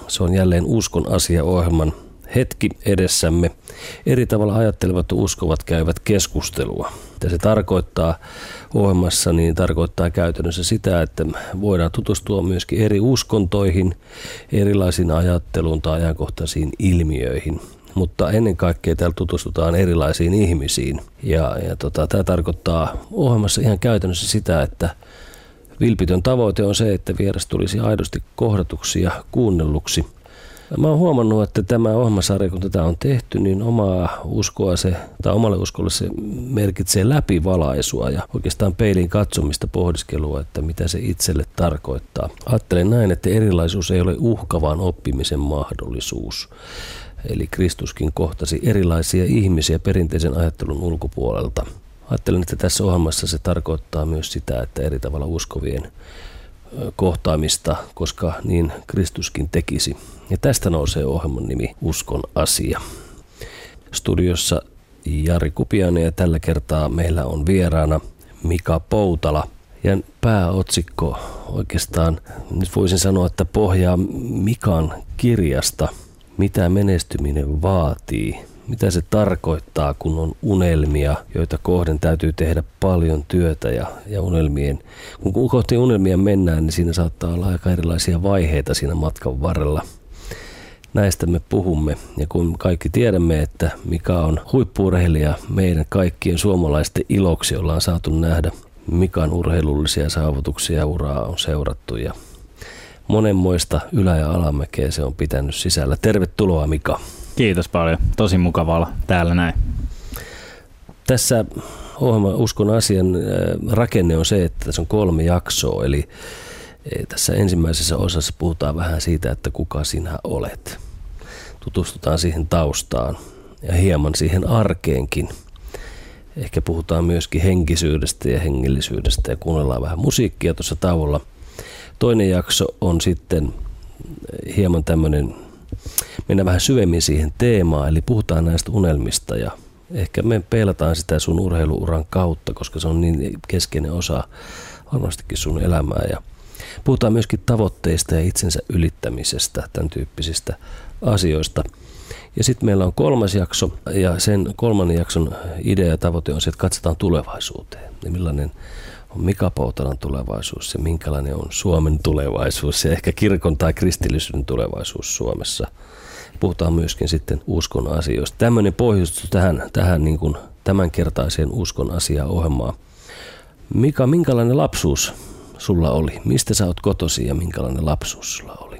Se on jälleen Uskon asia-ohjelman hetki edessämme. Eri tavalla ajattelevat ja uskovat käyvät keskustelua. Mitä se tarkoittaa ohjelmassa, niin tarkoittaa käytännössä sitä, että voidaan tutustua myöskin eri uskontoihin, erilaisiin ajatteluun tai ajankohtaisiin ilmiöihin. Mutta ennen kaikkea täällä tutustutaan erilaisiin ihmisiin. Tämä tarkoittaa ohjelmassa ihan käytännössä sitä, että vilpitön tavoite on se, että vieras tulisi aidosti kohdatuksi ja kuunnelluksi. Mä oon huomannut, että tämä ohjelmasarja, kun tätä on tehty, niin omalle uskolle se merkitsee läpivalaisua ja oikeastaan peiliin katsomista pohdiskelua, että mitä se itselle tarkoittaa. Ajattelen näin, että erilaisuus ei ole uhka, vaan oppimisen mahdollisuus. Eli Kristuskin kohtasi erilaisia ihmisiä perinteisen ajattelun ulkopuolelta. Ajattelen, että tässä ohjelmassa se tarkoittaa myös sitä, että eri tavalla uskovien kohtaamista, koska niin Kristuskin tekisi. Ja tästä nousee ohjelman nimi Uskon asia. Studiossa Jari Kupiainen ja tällä kertaa meillä on vieraana Mika Poutala. Ja pääotsikko oikeastaan, nyt voisin sanoa, että pohjaa Mikan kirjasta. Mitä menestyminen vaatii? Mitä se tarkoittaa, kun on unelmia, joita kohden täytyy tehdä paljon työtä ja unelmien. Kun kohti unelmia mennään, niin siinä saattaa olla aika erilaisia vaiheita siinä matkan varrella. Näistä me puhumme. Ja kun kaikki tiedämme, että Mika on huippu-urheilija, meidän kaikkien suomalaisten iloksi ollaan saatu nähdä Mikan urheilullisia saavutuksia ja uraa on seurattu. Ja monenmoista ylä- ja alamäkeä se on pitänyt sisällä. Tervetuloa, Mika. Kiitos paljon. Tosi mukava olla täällä näin. Tässä ohjelman Uskon asian rakenne on se, että tässä on 3 jaksoa. Eli tässä ensimmäisessä osassa puhutaan vähän siitä, että kuka sinä olet. Tutustutaan siihen taustaan ja hieman siihen arkeenkin. Ehkä puhutaan myöskin henkisyydestä ja hengillisyydestä ja kuunnellaan vähän musiikkia tuossa tauolla. Toinen jakso on sitten hieman tämmöinen, mennään vähän syvemmin siihen teemaan, eli puhutaan näistä unelmista ja ehkä me peilataan sitä sun urheiluuran kautta, koska se on niin keskeinen osa varmastikin sun elämää. Ja puhutaan myöskin tavoitteista ja itsensä ylittämisestä, tämän tyyppisistä asioista. Ja sitten meillä on 3. jakso ja sen 3. jakson idea ja tavoite on se, että katsotaan tulevaisuuteen ja millainen on Mika Poutalan tulevaisuus ja minkälainen on Suomen tulevaisuus ja ehkä kirkon tai kristillisyyden tulevaisuus Suomessa. Puhutaan myöskin sitten uskon asioista. Tämmöinen pohjustus tähän niin kuin tämänkertaiseen Uskon asia-ohjelmaan. Mika, minkälainen lapsuus sulla oli? Mistä sä oot kotosi ja minkälainen lapsuus sulla oli?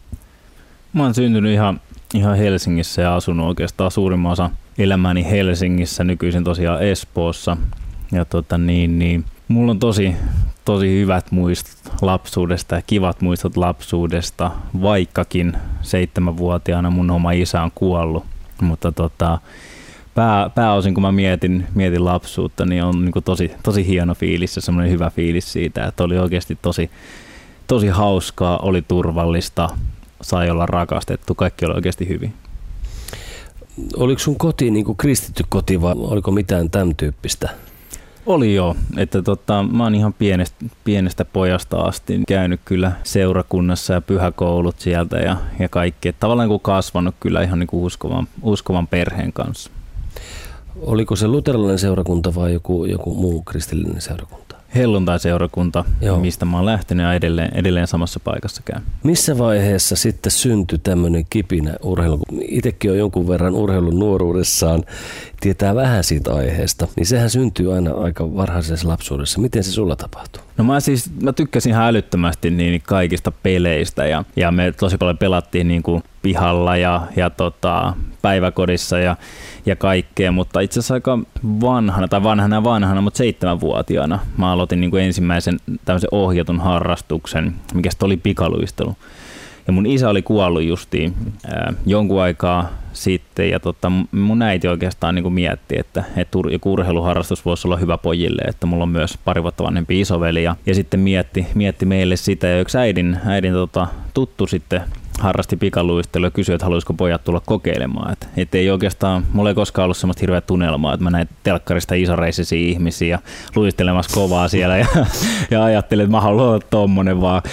Mä oon syntynyt ihan Helsingissä ja asunut oikeastaan suurimman osa elämäni Helsingissä, nykyisin tosiaan Espoossa. Ja mulla on tosi hyvät muistot lapsuudesta ja kivat muistot lapsuudesta, vaikkakin 7-vuotiaana mun oma isä on kuollut. Mutta pääosin kun mä mietin lapsuutta, niin on niin tosi hieno fiilis ja semmoinen hyvä fiilis siitä, että oli oikeasti tosi hauskaa, oli turvallista, sai olla rakastettu, kaikki oli oikeasti hyvin. Oliko sun koti niin kuin kristitty koti vai oliko mitään tämän tyyppistä? Oli joo, että mä oon ihan pienestä pojasta asti käynyt kyllä seurakunnassa ja pyhäkoulut sieltä ja kaikki. Että tavallaan kun kasvanut kyllä ihan niin kuin uskovan perheen kanssa. Oliko se luterilainen seurakunta vai joku muu kristillinen seurakunta? Helluntai-seurakunta, mistä mä oon lähtenyt ja edelleen samassa paikassa käyn. Missä vaiheessa sitten syntyi tämmöinen kipinä urheilu? Itsekin on jonkun verran urheilun nuoruudessaan, tietää vähän siitä aiheesta, niin sehän syntyy aina aika varhaisessa lapsuudessa. Miten se sulla tapahtuu? No mä tykkäsin ihan älyttömästi niin kaikista peleistä ja me tosi paljon pelattiin niin kuin pihalla ja päiväkodissa ja kaikkea, mutta itse asiassa aika vanhana, mutta 7-vuotiaana mä aloitin niin kuin ensimmäisen tämmöisen ohjatun harrastuksen, mikä sitten oli pikaluistelu. Ja mun isä oli kuollut justiin jonkun aikaa sitten ja mun äiti oikeastaan niin kuin mietti, että joku urheiluharrastus voisi olla hyvä pojille, että mulla on myös pari vuotta vanhempi isoveli ja sitten mietti meille sitä ja yksi äidin tuttu sitten harrasti pikaluistelua ja kysyi, että haluaisiko pojat tulla kokeilemaan. Että ei oikeastaan, mulla ei koskaan ollut semmoista hirveä tunnelmaa, että mä näin telkkarista isoreissisiä ihmisiä luistelemassa kovaa siellä ja ajattelin, että mä haluan olla tommonen, vaan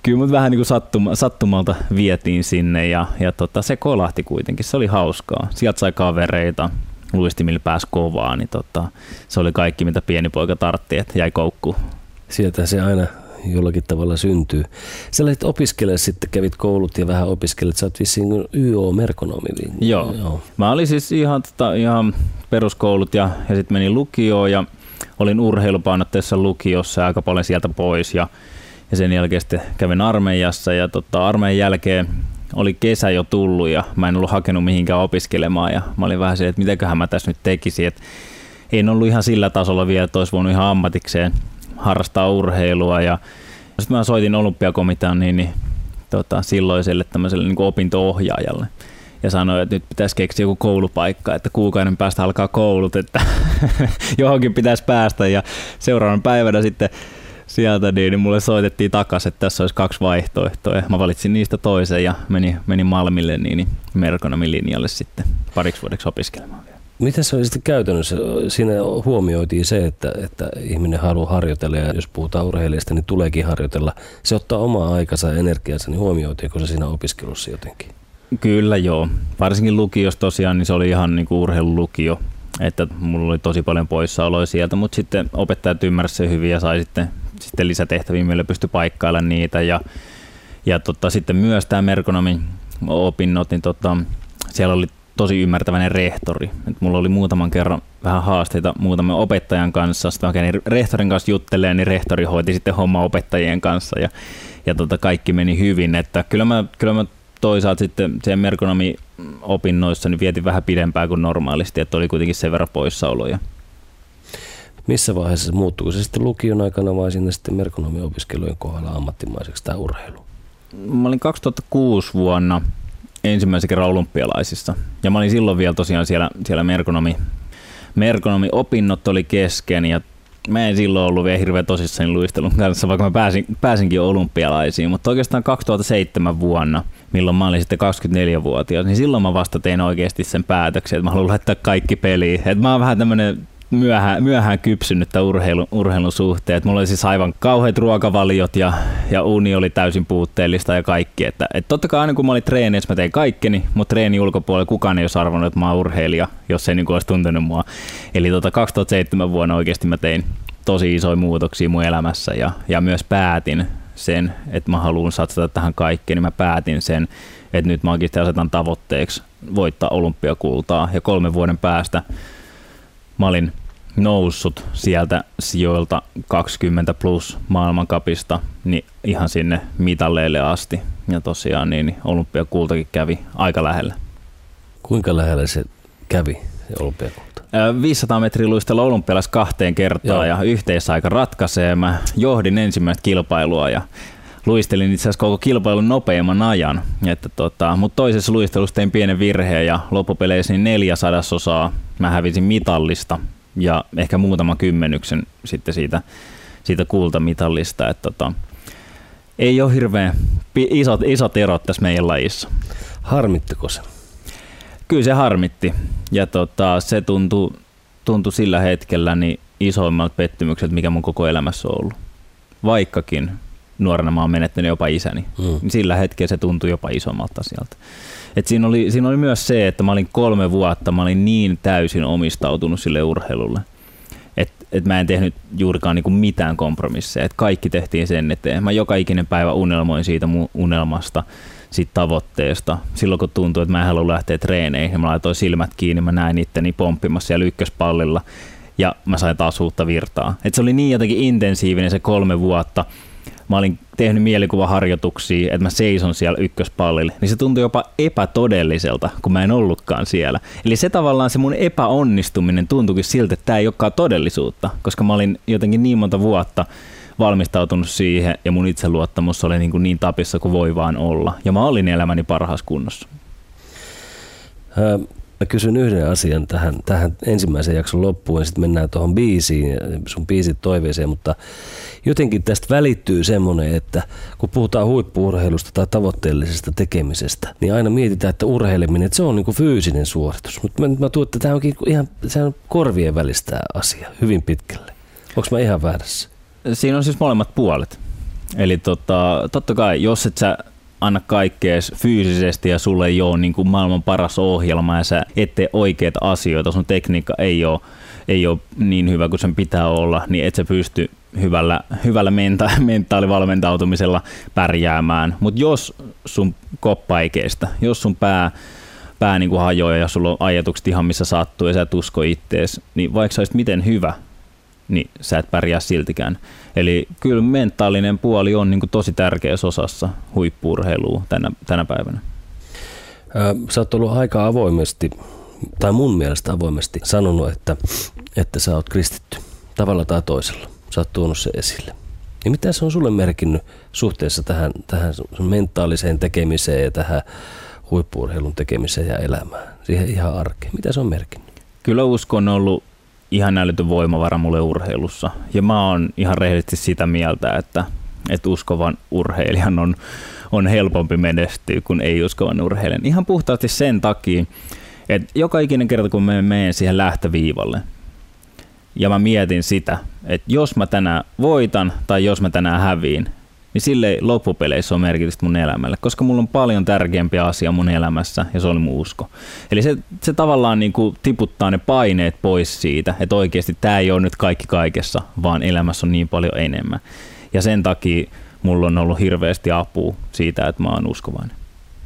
Kyllä mut vähän niin kuin sattumalta vietiin sinne ja se kolahti kuitenkin, se oli hauskaa. Sieltä sai kavereita, luistimilla pääsi kovaa, niin se oli kaikki mitä pieni poika tartti, että jäi koukkuun. Sieltä se aina jollakin tavalla syntyy. Sä lähdit opiskelemaan sitten, kävit koulut ja vähän opiskelet, sä oot vissiin YO-merkonomi. Joo. Mä olin siis ihan peruskoulut ja sitten menin lukioon ja olin urheilupainotteessa lukiossa ja aika paljon sieltä pois ja sen jälkeen sitten kävin armeijassa ja armeijan jälkeen oli kesä jo tullut ja mä en ollut hakenut mihinkään opiskelemaan ja mä olin vähän se, että mitäköhän mä tässä nyt tekisin, että en ollut ihan sillä tasolla vielä, että olisi voinut ihan ammatikseen harrastaa urheilua ja sitten mä soitin olympiakomitean silloiselle tämmöiselle niin kuin opinto-ohjaajalle ja sanoin, että nyt pitäisi keksiä joku koulupaikka, että kuukauden päästä alkaa koulut, että johonkin pitäisi päästä ja seuraavan päivänä sitten sieltä niin mulle soitettiin takaisin, että tässä olisi 2 vaihtoehtoa ja mä valitsin niistä toisen ja menin Malmille merkonomin linjalle sitten pariksi vuodeksi opiskelemaan vielä. Miten se oli sitten käytännössä? Siinä huomioitiin se, että ihminen haluaa harjoitella ja jos puhutaan urheilijasta, niin tuleekin harjoitella. Se ottaa omaa aikansa ja energiansa, niin huomioitiinko se siinä opiskelussa jotenkin? Kyllä joo. Varsinkin lukiossa tosiaan, niin se oli ihan niin kuin urheilulukio, että mulla oli tosi paljon poissaoloja sieltä, mutta sitten opettajat ymmärsivät sen hyvin ja sai sitten lisätehtäviä, millä pystyi paikkailemaan niitä ja sitten myös tämä merkonomin opinnot, niin siellä oli tosi ymmärtäväinen rehtori. Et mulla oli muutaman kerran vähän haasteita muutaman opettajan kanssa. Sitten mä kävin rehtorin kanssa juttelemaan, niin rehtori hoiti sitten homma opettajien kanssa ja kaikki meni hyvin. Että kyllä mä toisaalta sitten siellä merkonomi-opinnoissa niin vietin vähän pidempään kuin normaalisti, että oli kuitenkin sen verran poissaoloja. Missä vaiheessa se muuttuuko se sitten lukion aikana vai sinne sitten merkonomiopiskelujen kohdalla ammattimaiseksi tai urheilu? Mä olin 2006 vuonna ensimmäisen kerran olympialaisissa ja mä olin silloin vielä tosiaan siellä merkonomi-opinnot oli kesken ja mä en silloin ollut vielä hirveän tosissani luistelun kanssa, vaikka mä pääsinkin olympialaisiin, mutta oikeastaan 2007 vuonna, milloin mä olin sitten 24-vuotias, niin silloin mä vasta tein oikeasti sen päätöksen, että mä haluan laittaa kaikki peliin. Et mä oon vähän tämmönen myöhään kypsynyttä urheilun suhteen. Et mulla oli siis aivan kauheat ruokavaliot ja uni oli täysin puutteellista ja kaikki. Että totta kai aina kun mä olin treeneissä, mä tein kaikkeni, mutta treeni ulkopuolella kukaan ei olisi arvannut, että mä oon urheilija, jos ei niin olisi tuntenut mua. Eli 2007 vuonna oikeasti mä tein tosi isoja muutoksia mun elämässä ja myös päätin sen, että mä haluan satsata tähän kaikkeen, niin mä päätin sen, että nyt mä oikeasti asetan tavoitteeksi voittaa olympiakultaa ja 3 vuoden päästä mä olin noussut sieltä sijoilta 20 plus maailmancupista niin ihan sinne mitalleille asti. Ja tosiaan niin olympiakultakin kävi aika lähellä. Kuinka lähellä se kävi, se olympiakulta? 500 metriä luistella olympialais 2 kertaa ja yhteisaika ratkaisee. Mä johdin ensimmäistä kilpailua ja luistelin itse asiassa koko kilpailun nopeimman ajan. Mutta toisessa luistelussa tein pienen virheen ja loppupeleissä niin 4/100 mä hävisin mitallista ja ehkä muutaman kymmenyksen sitten siitä kultamitallista. Ei ole hirveän isot erot tässä meidän lajissa. Harmittiko se? Kyllä se harmitti ja se tuntui sillä hetkellä niin isoimmalta pettymykseltä, mikä mun koko elämässä on ollut. Vaikkakin nuorena mä oon menettänyt jopa isäni, niin sillä hetkellä se tuntui jopa isommalta asialta. Et siinä oli myös se, että mä olin 3 vuotta, mä olin niin täysin omistautunut sille urheilulle, että mä en tehnyt juurikaan niinku mitään kompromisseja, että kaikki tehtiin sen eteen. Mä joka ikinen päivä unelmoin siitä mun unelmasta, siitä tavoitteesta. Silloin kun tuntui, että mä en halua lähteä treeneihin, mä laitoin silmät kiinni, mä näin itteni pomppimassa siellä ykköspallilla ja mä sain taas uutta virtaa. Et se oli niin jotenkin intensiivinen se 3 vuotta. Mä olin tehnyt mielikuvaharjoituksia, että mä seison siellä ykköspallilla, niin se tuntui jopa epätodelliselta, kun mä en ollutkaan siellä. Eli se tavallaan se mun epäonnistuminen tuntuikin siltä, että tää ei olekaan todellisuutta, koska mä olin jotenkin niin monta vuotta valmistautunut siihen ja mun itseluottamus oli niin tapissa kuin voi vaan olla. Ja mä olin elämäni parhaassa kunnossa. Mä kysyn yhden asian tähän ensimmäisen jakson loppuun ja sitten mennään tuohon biisiin ja sun biisit toiveeseen, mutta jotenkin tästä välittyy semmoinen, että kun puhutaan huippu-urheilusta tai tavoitteellisesta tekemisestä, niin aina mietitään, että urheileminen, että se on niin kuin fyysinen suoritus, mutta mä tuon, että tämä onkin ihan se on korvien välistä asia hyvin pitkälle. Onko mä ihan väärässä? Siinä on siis molemmat puolet. Eli totta kai, jos et sä anna kaikkea fyysisesti ja sulle ei ole niin kuin maailman paras ohjelma ja sä et tee oikeita asioita, sun tekniikka ei ole niin hyvä kuin sen pitää olla, niin et sä pysty hyvällä mentaalivalmentautumisella pärjäämään. Mutta jos sun koppa ei kestä, jos sun pää niin kuin hajoaa ja sulla on ajatukset ihan missä sattuu ja sä et usko ittees, niin vaikka sä olisit miten hyvä, niin sä et pärjää siltikään. Eli kyllä mentaalinen puoli on niin kuin tosi tärkeässä osassa huippu-urheilua tänä päivänä. Sä oot ollut aika avoimesti, tai mun mielestä avoimesti, sanonut, että sä oot kristitty tavalla tai toisella. Sä oot tuonut se esille. Ja mitä se on sulle merkinnyt suhteessa tähän mentaaliseen tekemiseen ja tähän huippu-urheilun tekemiseen ja elämään, siihen ihan arkeen? Mitä se on merkinnyt? Kyllä usko on ollut ihan älytön voimavara mulle urheilussa. Ja mä oon ihan rehellisesti sitä mieltä, että uskovan urheilijan on helpompi menestyä kuin ei-uskovan urheilijan. Ihan puhtaasti sen takia, että joka ikinen kerta kun mä menen siihen lähtöviivalle ja mä mietin sitä, että jos mä tänään voitan tai jos mä tänään häviin, niin sille ei loppupeleissä ole merkitystä mun elämälle, koska mulla on paljon tärkeämpi asia mun elämässä ja se oli mun usko. Eli se tavallaan niin kuin tiputtaa ne paineet pois siitä, että oikeasti tää ei ole nyt kaikki kaikessa, vaan elämässä on niin paljon enemmän. Ja sen takia mulla on ollut hirveästi apua siitä, että mä oon uskovainen.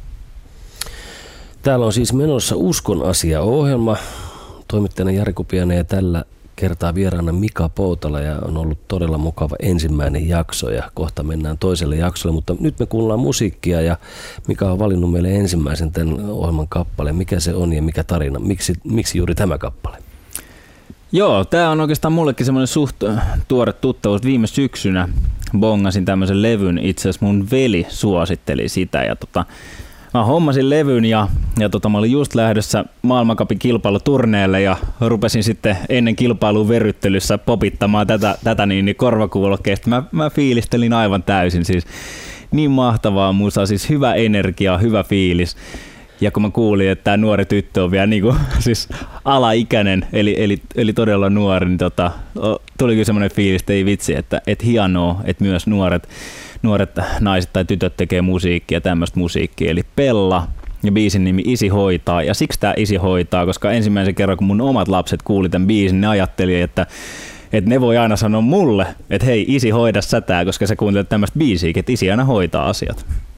Täällä on siis menossa Uskon asia-ohjelma. Toimittajana Jari Kupiainen ja tällä kertaa vieraana Mika Poutala ja on ollut todella mukava ensimmäinen jakso ja kohta mennään toiselle jaksolle, mutta nyt me kuullaan musiikkia ja Mika on valinnut meille ensimmäisen tämän ohjelman kappaleen. Mikä se on ja mikä tarina? Miksi juuri tämä kappale? Joo, tää on oikeastaan mullekin semmoinen suht tuore tuttavuus. Viime syksynä bongasin tämmöisen levyn, itse asiassa mun veli suositteli sitä ja mä hommasin levyn ja mä olin just lähdössä maailmancupin kilpailuturneelle ja rupesin sitten ennen kilpailun verryttelyssä popittamaan tätä niin korvakuulokkeesta. Mä fiilistelin aivan täysin, siis niin mahtavaa musaa, siis hyvä energia, hyvä fiilis. Ja kun mä kuulin, että tämä nuori tyttö on vielä niinku, siis alaikäinen, eli todella nuori, niin tuli kyllä semmoinen fiilis, että ei vitsi, että hienoa, että myös nuoret naiset tai tytöt tekee musiikkia, tämmöistä musiikkia, eli Pella ja biisin nimi Isi hoitaa. Ja siksi tämä Isi hoitaa, koska ensimmäisen kerran kun mun omat lapset kuuli tämän biisin, ne ajatteli, että ne voi aina sanoa mulle, että hei isi hoida sä tää, koska sä kuuntelet tämmöistä biisiä, että isi aina hoitaa asiat.